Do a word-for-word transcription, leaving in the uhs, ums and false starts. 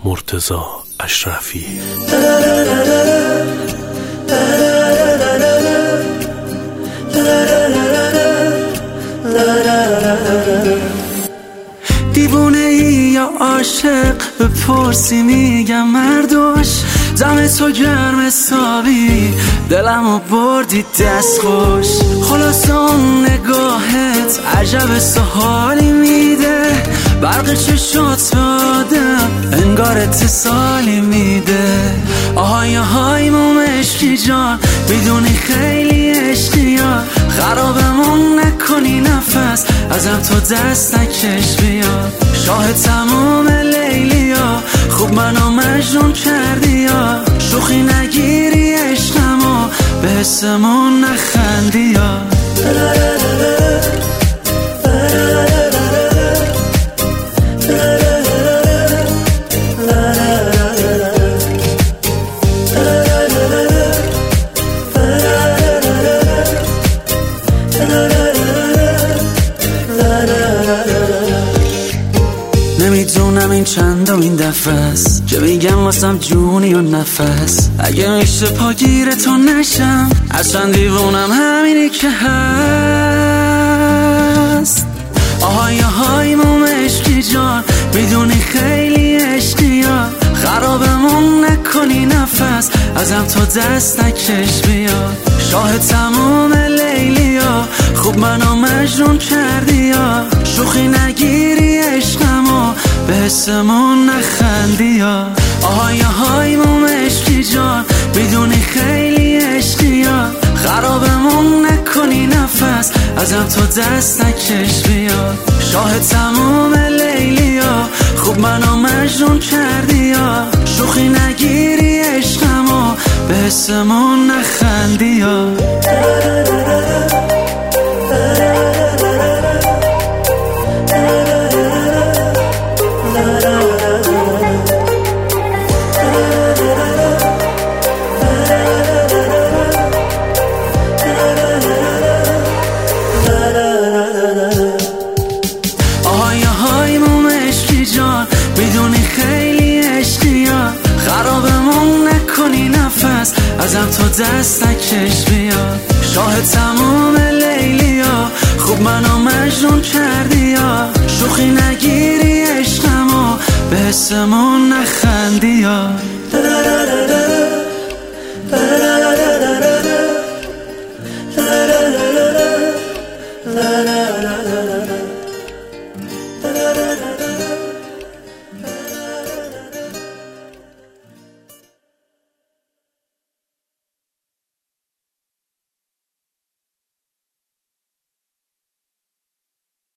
مرتضی اشرفی. دیوونه ای یا عاشق بپرسی میگم مردوش، دم تو گرم حسابی دلمو بردی دست خوش. خلاص اون نگاهت عجب سحالی میده، برق چشات به آدم انگار اتصالی میده. آهای آهای موم عشقی جان، میدونی خیلی عشقی ها، خرابمون نکنی نفس ازم تو دست نکش بیا. شاه تمام لیلی ها، خوب منو مجنون کردی ها، شوخی نگیری عشقمو به حسمون نخندی ها. نمیدونم این چند و این دفعه است که میگم واسم جونی و نفس. اگه میشه پاگیر تو نشم، اصلا دیوونم همینی که هست. آهای آهای موم عشقی جان، میدونی خیلی عشقی ها، خرابمون نکنی نفس ازم تو دست نکش بیا. شاه تمام لیلی ها، خوب منو مجنون کردی ها، شوخی نگیری عشقمو به حسمون نخندی ها. آهای آهای موم عشقی جان، میدونی خیلی عشقی ها، خرابمون نکنی نفس ازم تو دست نکش بیا. شاه تمام لیلی ها، خوب منو مجنون کردی ها، شوخی نگیری عشقمو به حسمون نخندی ها. آهای آهای موم عشقی جان، میدونی خیلی عشقی ها، خرابمون نکنی نفس ازم تو دست نکش بیا. شاه تمام لیلی ها، خوب منو مجنون کردی ها، شوخی نگیری عشقمو به حسمون نخندی ها.